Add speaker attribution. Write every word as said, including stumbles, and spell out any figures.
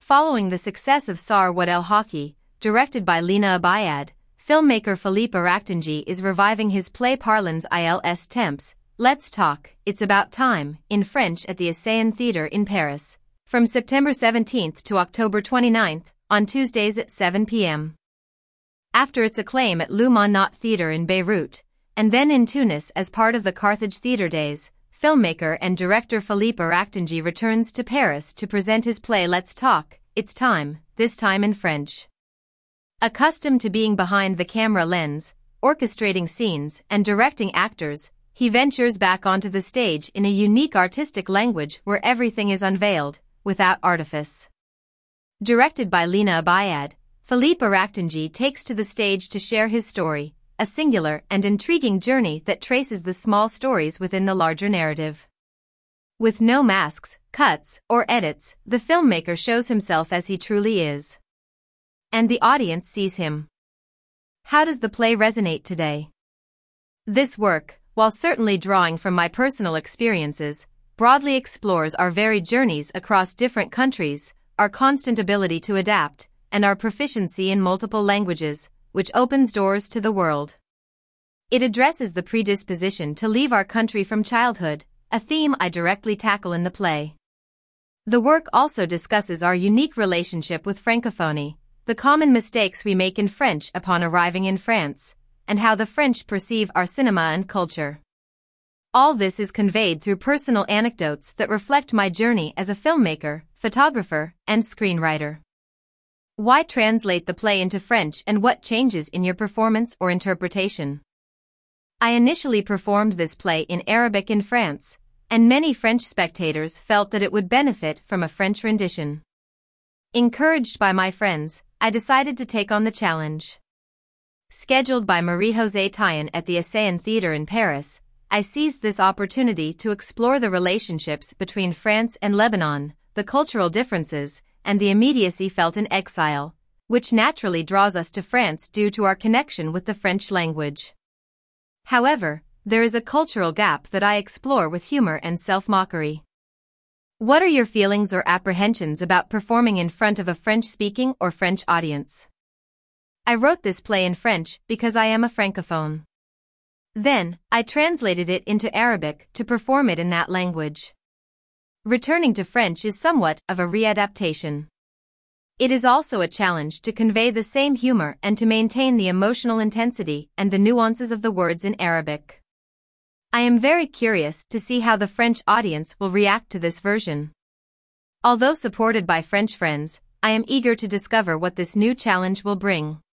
Speaker 1: Following the success of Sar Wad El Haki, directed by Lina Abayad, filmmaker Philippe Araktanji is reviving his play Parlons ils Temps, Let's Talk, It's About Time, in French at the Assayan Theatre in Paris, from September seventeenth to October twenty-ninth, on Tuesdays at seven p m After its acclaim at Le Mannat Theatre in Beirut, and then in Tunis as part of the Carthage Theatre Days, filmmaker and director Philippe Araktanji returns to Paris to present his play Let's Talk, It's Time, this time in French. Accustomed to being behind the camera lens, orchestrating scenes and directing actors, he ventures back onto the stage in a unique artistic language where everything is unveiled, without artifice. Directed by Lina Abayad, Philippe Araktanji takes to the stage to share his story, a singular and intriguing journey that traces the small stories within the larger narrative. With no masks, cuts, or edits, the filmmaker shows himself as he truly is. And the audience sees him. How does the play resonate today? This work, while certainly drawing from my personal experiences, broadly explores our varied journeys across different countries, our constant ability to adapt, and our proficiency in multiple languages, which opens doors to the world. It addresses the predisposition to leave our country from childhood, a theme I directly tackle in the play. The work also discusses our unique relationship with Francophonie, the common mistakes we make in French upon arriving in France, and how the French perceive our cinema and culture. All this is conveyed through personal anecdotes that reflect my journey as a filmmaker, photographer, and screenwriter. Why translate the play into French, and what changes in your performance or interpretation? I initially performed this play in Arabic in France, and many French spectators felt that it would benefit from a French rendition. Encouraged by my friends, I decided to take on the challenge. Scheduled by Marie-José Taillon at the Assayan Theatre in Paris, I seized this opportunity to explore the relationships between France and Lebanon, the cultural differences, and the immediacy felt in exile, which naturally draws us to France due to our connection with the French language. However, there is a cultural gap that I explore with humor and self-mockery. What are your feelings or apprehensions about performing in front of a French-speaking or French audience? I wrote this play in French because I am a francophone. Then, I translated it into Arabic to perform it in that language. Returning to French is somewhat of a readaptation. It is also a challenge to convey the same humor and to maintain the emotional intensity and the nuances of the words in Arabic. I am very curious to see how the French audience will react to this version. Although supported by French friends, I am eager to discover what this new challenge will bring.